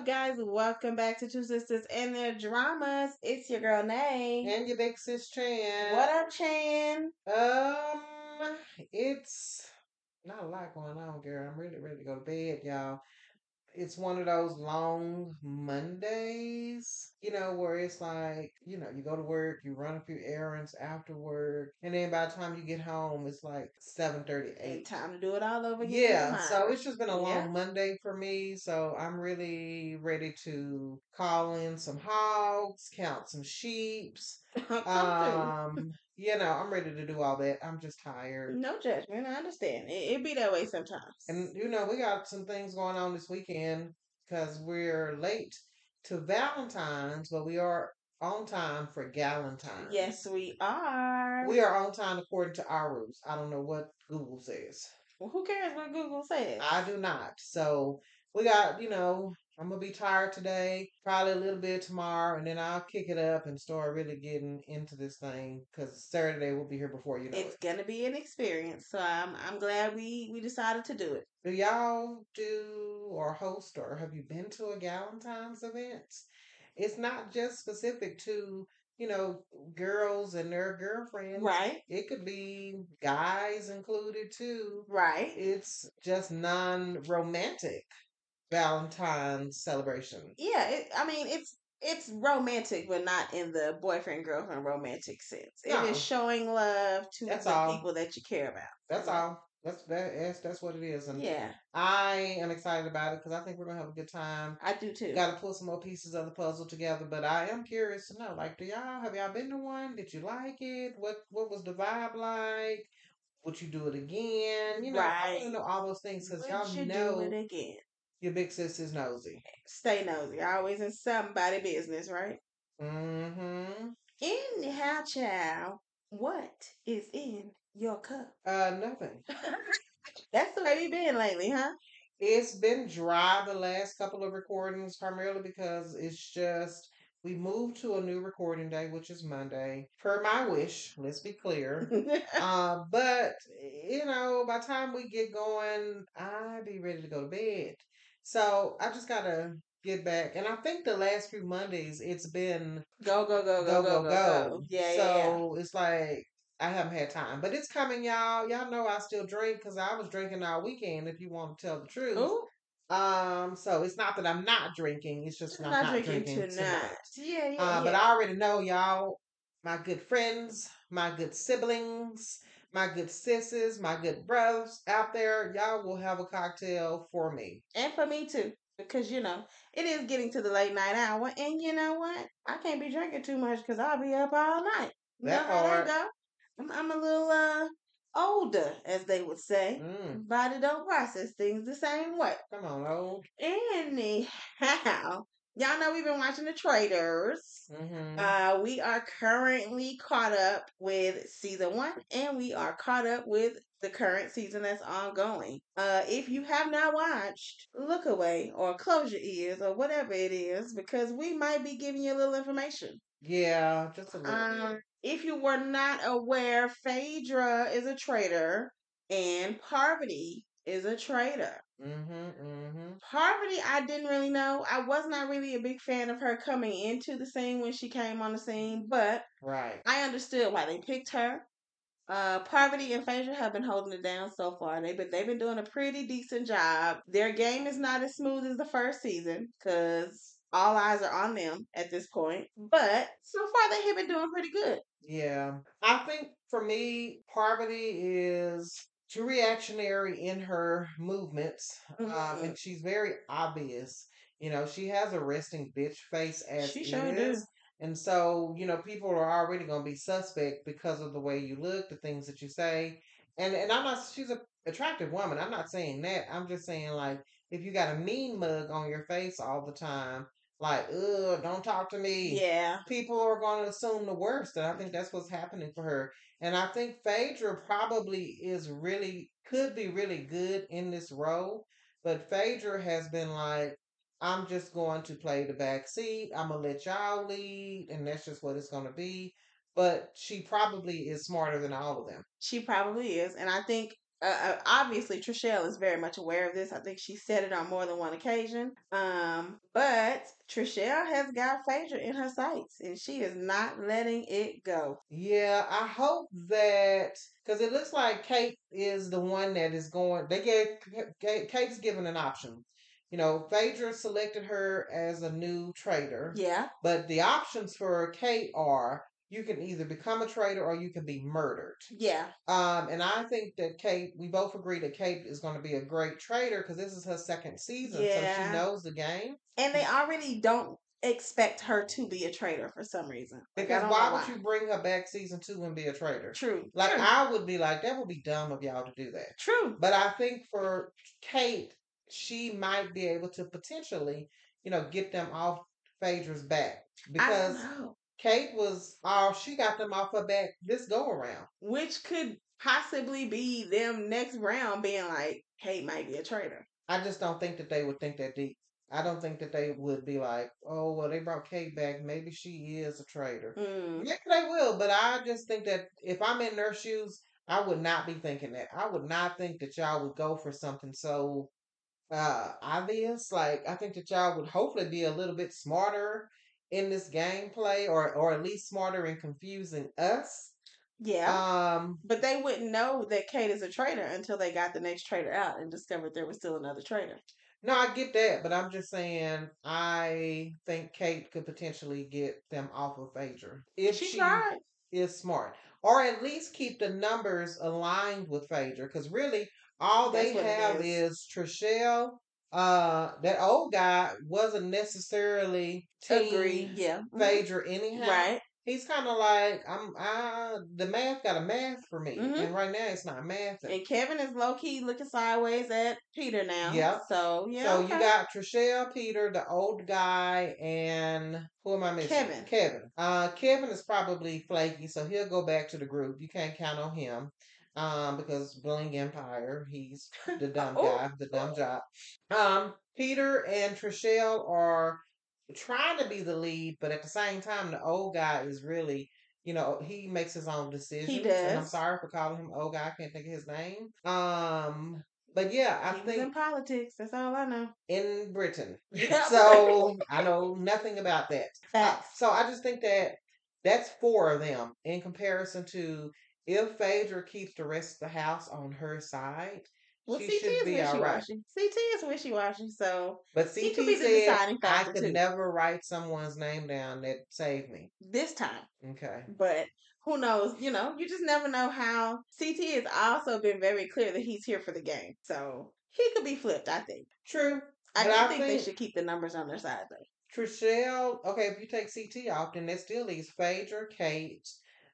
guys? Welcome back to Two Sisters and Their Dramas. It's your girl, Nay. And your big sis Chan. What up, Chan? It's not a lot going on, girl. I'm really ready to go to bed, y'all. It's one of those long Mondays, where it's like, you go to work, you run a few errands after work, and then by the time you get home, it's like 7:38. And time to do it all over again Yeah, so tomorrow. it's just been a Yeah. long Monday for me. So I'm really ready to call in some hogs, count some sheeps. Come through. I'm ready to do all that. I'm just tired. No judgment. I understand. It be that way sometimes. And we got some things going on this weekend because we're late to Valentine's, but we are on time for Galentine's. Yes, we are. We are on time according to our rules. I don't know what Google says. Well, who cares what Google says? I do not. So we got, I'm gonna be tired today, probably a little bit tomorrow, and then I'll kick it up and start really getting into this thing because Saturday will be here before you know It's it. gonna be an experience. So I'm glad we decided to do it. Do y'all do or host or have you been to a Galentine's event? It's not just specific to, you know, girls and their girlfriends. Right. It could be guys included too. Right. It's just non romantic Valentine's celebration. Yeah, it's romantic, but not in the boyfriend girlfriend romantic sense. It is No, showing love to that's the all. people that you care about. That's all. That's what it is, and Yeah, I am excited about it because I think we're gonna have a good time. I do too. Got to pull some more pieces of the puzzle together, but I am curious to know, like, have y'all been to one? Did you like it? What was the vibe like? Would you do it again? I want Right. to know all those things because Would y'all you do it know again? your big sis is nosy. Stay nosy. Always in somebody business, right? Mm-hmm. Anyhow, child, what is in your cup? Nothing. That's the way you been lately, huh? It's been dry the last couple of recordings, primarily because it's just we moved to a new recording day, which is Monday, per my wish. Let's be clear. But by the time we get going, I be ready to go to bed. So I just gotta get back. And I think the last few Mondays it's been Go, go, go, go, go, go, go, go, go. go. Yeah, yeah, yeah. So it's like I haven't had time, but it's coming, y'all. Y'all know I still drink because I was drinking all weekend. If you want to tell the truth, Ooh, so it's not that I'm not drinking. It's just I'm I'm not not drinking drinking tonight. tonight. Yeah, yeah, But yeah. I already know y'all, my good friends, my good siblings, my good sisters, my good brothers out there. Y'all will have a cocktail for me. And for me too. Because, it is getting to the late night hour. And you know what? I can't be drinking too much because I'll be up all night. You know That how that part. go? I'm a little older, as they would say. Mm, Body don't process things the same way. come on, old. Anyhow, y'all know we've been watching The Traders. Mm-hmm. We are currently caught up with season 1, and we are caught up with the current season that's ongoing. If you have not watched, look away or close your ears or whatever it is, because we might be giving you a little information. Yeah, just a little bit. If you were not aware, Phaedra is a traitor and Parvati is a traitor. Mm-hmm. Mm-hmm. Parvati, I didn't really know. I was not really a big fan of her coming into the scene when she came on the scene, but Right. I understood why they picked her. Parvati and Phaedra have been holding it down so far. They've been doing a pretty decent job. Their game is not as smooth as the first season because all eyes are on them at this point. But so far they have been doing pretty good. Yeah. I think for me, Parvati is too reactionary in her movements. Hmm. And she's very obvious. She has a resting bitch face as She sure do. is. And so, people are already going to be suspect because of the way you look, the things that you say. And I'm not, she's a attractive woman. I'm not saying that. I'm just saying, like, if you got a mean mug on your face all the time, like, ugh, don't talk to me. Yeah. People are going to assume the worst. And I think that's what's happening for her. And I think Phaedra probably could be really good in this role. But Phaedra has been like, I'm just going to play the back seat. I'm going to let y'all lead. And that's just what it's going to be. But she probably is smarter than all of them. She probably is. And I think obviously Trishelle is very much aware of this. I think she said it on more than one occasion. But Trishelle has got Phaedra in her sights, and she is not letting it go. Yeah, I hope that because it looks like Kate is the one that is going. They Kate's given an option. Phaedra selected her as a new trader, Yeah, but the options for Kate are you can either become a trader or you can be murdered. yeah, And I think that Kate, we both agree that Kate is going to be a great trader because this is her second season, so she yeah. knows the game. And they already don't expect her to be a traitor for some reason. Like I Because don't know why would why. you bring her back season 2 and be a traitor? True, Like true, I would be like, that would be dumb of y'all to do that. true. But I think for Kate, she might be able to potentially, get them off Phaedra's back I don't because know. Kate was oh, she got them off her back this go around. Which could possibly be them next round being like, Kate might be a traitor. I just don't think that they would think that deep. I don't think that they would be like, oh, well, they brought Kate back. Maybe she is a traitor. Mm. Maybe they will, but I just think that if I'm in their shoes, I would not be thinking that. I would not think that y'all would go for something so obvious. Like, I think that y'all would hopefully be a little bit smarter in this gameplay or at least smarter in confusing us. Yeah. Um, But they wouldn't know that Kate is a traitor until they got the next traitor out and discovered there was still another traitor. No, I get that, but I'm just saying I think Kate could potentially get them off of Phaedra if She she tried. is smart, or at least keep the numbers aligned with Phaedra, because really all That's they what it have is. is Trishelle. That old guy wasn't necessarily Agree. team Yeah. Phaedra anyhow. Right. He's kind of like the math got a math for me, Hmm. and right now it's not mathing. And Kevin is low key looking sideways at Peter now. Yep. So yeah, So you okay. got Trishelle, Peter, the old guy, and who am I missing? Kevin. Kevin. Kevin is probably flaky, so he'll go back to the group. You can't count on him. Because Bling Empire, he's the dumb Oh, guy, the dumb job. Peter and Trishelle are trying to be the lead, but at the same time, the old guy is really, he makes his own he decisions. And I'm does. sorry for calling him old guy. I can't think of his name. But yeah, I He was in think politics. That's all I know. in Britain. Yep. So I know nothing about that. Facts. So I just think that that's four of them in comparison to if Phaedra keeps the rest of the house on her side, Well, she CT should is be all wishy right. washy. CT is wishy washy, so But he could CT be the said deciding I factor could too never write someone's name down that saved me. this time. Okay. But who knows? You just never know how. CT has also been very clear that he's here for the game, so he could be flipped. I think. True. I But do I think they think should keep the numbers on their side though. Trishelle, okay, if you take CT off, then that still leaves Phaedra, Kate,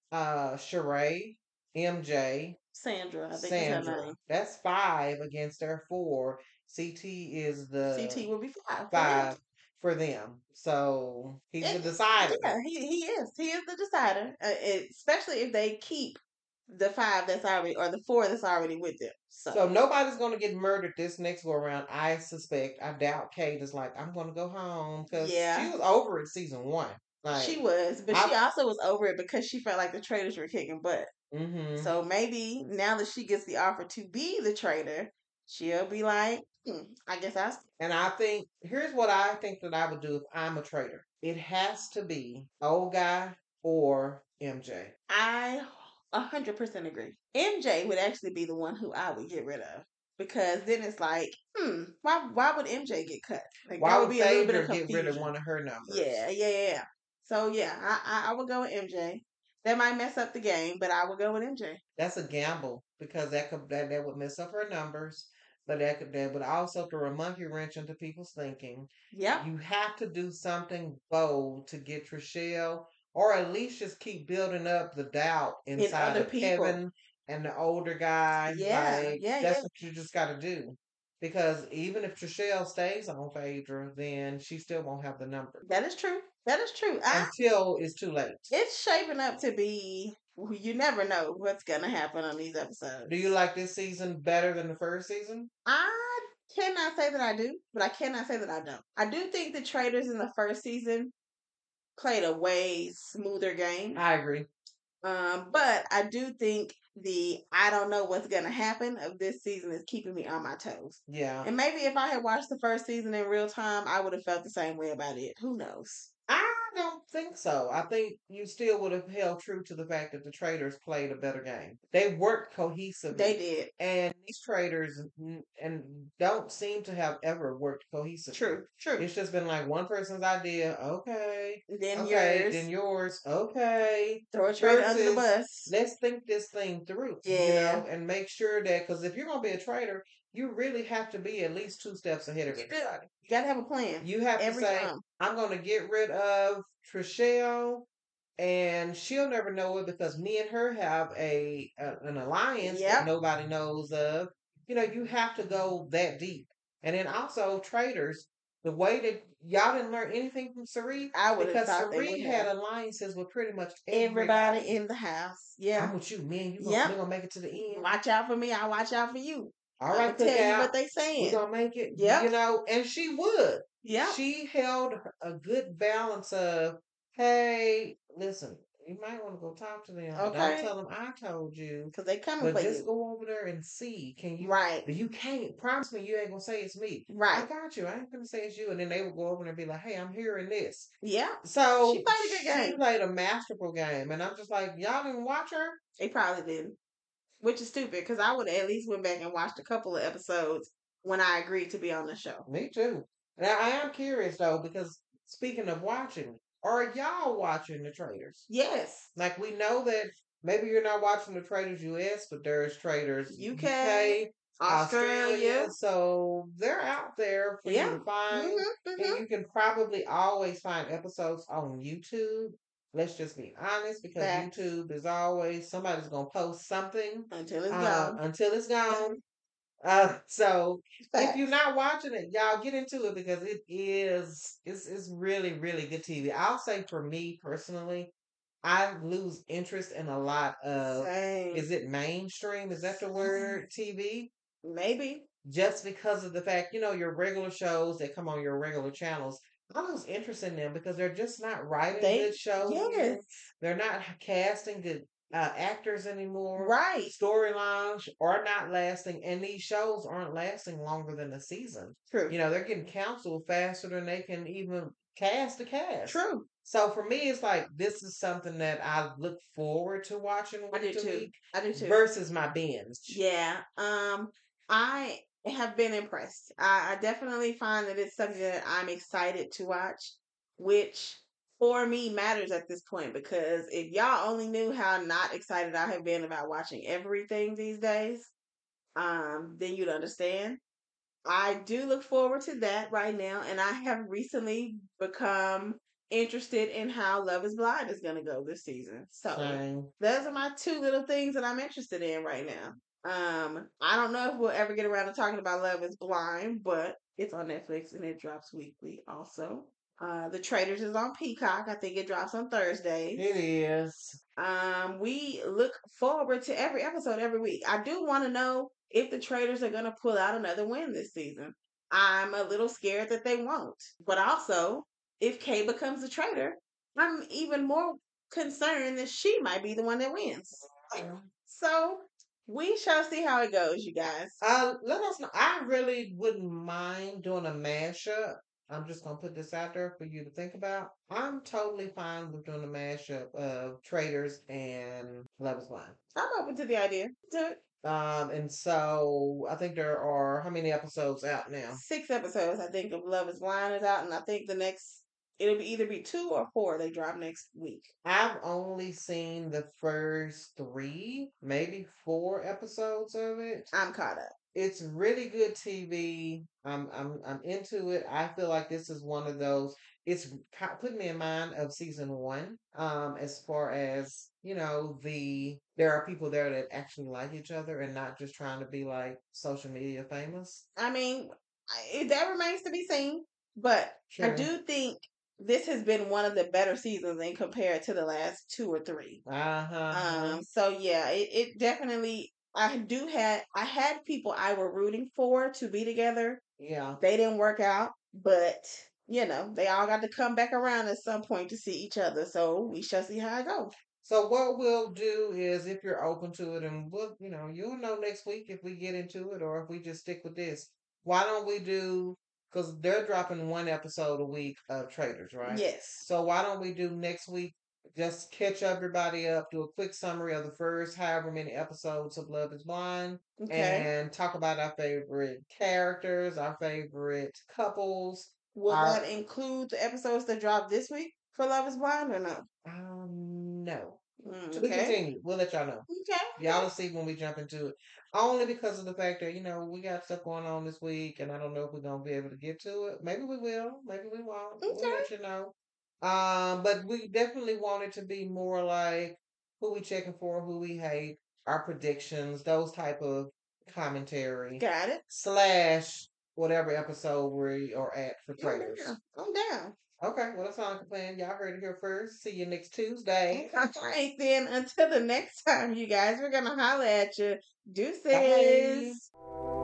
Sheree, MJ, Sandra, I think is her Sandra. name. That's five against their four. CT is the CT will be five for them. five for them. So he's the And decider. yeah, he is. He is the decider, especially if they keep the five that's already or the four that's already with them. So So nobody's going to get murdered this next go around. I suspect. I doubt Kate is like, I'm going to go home because she yeah, was over it season one. she Like, was, but I. she also was over it because she felt like the traders were kicking butt. Mm-hmm. So maybe now that she gets the offer to be the trader, she'll be like, I guess I. And I think here's what I think that I would do if I'm a trader. It has to be old guy or MJ. I 100% agree. MJ would actually be the one who I would get rid of because then it's like, why would MJ get cut? Like Why that would would be a little bit of Phaedra get rid of confusion. one of her numbers? Yeah, yeah, yeah. So yeah, I would go with MJ. That might mess up the game, but I would go with MJ. That's a gamble because that would mess up her numbers, but that would also throw a monkey wrench into people's thinking. Yep. You have to do something bold to get Trishelle, or at least just keep building up the doubt In inside other of people. Kevin and the older guy. Yeah, Like yeah, that's yeah. what you just got to do. Because even if Trishelle stays on Phaedra, then she still won't have the number That is true. That is true. until it's too late. It's shaping up to be. You never know what's gonna happen on these Do you episodes. like this season better than the first season? I cannot say that I do, but I cannot say that I don't. I do think the traders in the first season played a way smoother game. I agree. But I do think the I don't know what's gonna happen of this season is keeping me on my toes. Yeah. And maybe if I had watched the first season in real time, I would have felt the same way about it. Who knows? I don't think so. I think you still would have held true to the fact that the traders played a better game. They worked They cohesively. did. And these traders and don't seem to have ever worked cohesively. True. True. It's just been like one person's idea, okay, Then okay, yours. then yours, okay, Throw a trader under the versus bus. let's think this thing through, Yeah. and make sure that, because if you're going to be a trader, you really have to be at least two steps ahead of You do. everybody. You gotta have a plan. You have to Every say, time. I'm going to get rid of Trishelle, and she'll never know it because me and her have an alliance that Yep. nobody knows of. You have to go that deep. And then also traders, the way that y'all didn't learn anything from Sari, I would have because thought they would Sari had have. alliances with pretty much Everybody everybody. in the house. Yeah. I'm with you, man. Yep. We're gonna make it to the end. Watch out for me. I watch out for you. All I'm right, gonna tell you Cookout. what they We're saying. gonna make it. Yep. And she would. Yep. She held a good balance of, hey, listen, you might want to go talk to them. Don't Okay. tell them I told you. Because they coming But for just you. go over there and see. Can you? Right. But you can't. Promise me you ain't gonna say it's me. I Right. got you. I ain't gonna say it's you. And then they would go over there and be like, hey, I'm hearing this. Yeah. So She played a good game. she played a masterful game. And I'm just like, y'all didn't watch her? They probably didn't. Which is stupid because I would have at least went back and watched a couple of episodes when I agreed to be on the show. Me too. Now I am curious though, because speaking of watching, are y'all watching the traders? Yes. Like, we know that maybe you're not watching the Traders US, but there's Traders UK, Australia. So they're out there for you Yeah. to find. And you can probably always find episodes on YouTube. Let's just be honest, because Facts. YouTube is always somebody's gonna post something Until it's gone. until it's gone. So if you're not watching it, y'all get into it because it's really, really good TV. I'll say for me personally, I lose interest in a lot of, Same. is it mainstream? Is that the word? TV? Maybe. Just because of the fact, your regular shows that come on your regular channels, I lose interest in them because they're just not writing good shows anymore. Yes. They're not casting good actors anymore. Right. Storylines are not lasting, and these shows aren't lasting longer than a season. True. They're getting canceled faster than they can even cast the cast. True. So for me, it's like this is something that I look forward to watching I do week to too. week I do too. versus my binge. Yeah. I have been impressed. I definitely find that it's something that I'm excited to watch, which for me matters at this point because if y'all only knew how not excited I have been about watching everything these days, then you'd understand. I do look forward to that right now, and I have recently become interested in how Love is Blind is going to go this season. So Same. those are my two little things that I'm interested in right now. I don't know if we'll ever get around to talking about Love is Blind, but it's on Netflix and it drops weekly also. The Traitors is on Peacock. I think it drops on Thursdays. It is. We look forward to every episode every week. I do want to know if the Traitors are going to pull out another win this season. I'm a little scared that they won't. But also, if Kay becomes a traitor, I'm even more concerned that she might be the one that wins. So we shall see how it goes, you guys. Let us know. I really wouldn't mind doing a mashup. I'm just gonna put this out there for you to think about. I'm totally fine with doing a mashup of Traders and Love is Blind. I'm open to the idea. Do it. And so I think there are how many episodes out now? 6 episodes, I think, of Love is Blind is out, and I think the next it'll be either be 2 or 4 they drop next week. I've only seen the first 3, maybe 4 episodes of it. I'm caught up. It's really good TV. I'm into it. I feel like this is one of those. It's putting me in mind of season 1. As far as there are people there that actually like each other and not just trying to be like social media famous. I mean, that remains to be seen, but I do think this has been one of the better seasons in compared to the last 2 or 3. So yeah, it definitely. I had people I were rooting for to be together. Yeah. They didn't work out, but they all got to come back around at some point to see each other. So we shall see how it goes. So what we'll do is, if you're open to it, and we'll, you'll know next week if we get into it or if we just stick with this. Why don't we do? Because they're dropping one episode a week of Traders, right? Yes. So why don't we do next week? Just catch everybody up, do a quick summary of the first however many episodes of Love Is Blind, Okay. and talk about our favorite characters, our favorite couples, Will our that include the episodes that dropped this week for Love Is Blind or no? no. To be Okay. continued. We'll let y'all know. Okay. Y'all will see when we jump into it. Only because of the fact that, we got stuff going on this week and I don't know if we're gonna be able to get to it. Maybe we will, maybe we won't. We'll Okay. let you know. But we definitely want it to be more like who we checking for, who we hate, our predictions, those type of commentary Got it. slash whatever episode we are at for I'm traders. down. I'm down. Okay, well, that's all I'm plan. Y'all heard it here first. See you next Tuesday. All right, then. Until the next time, you guys, we're gonna holler at you. Bye. Deuces.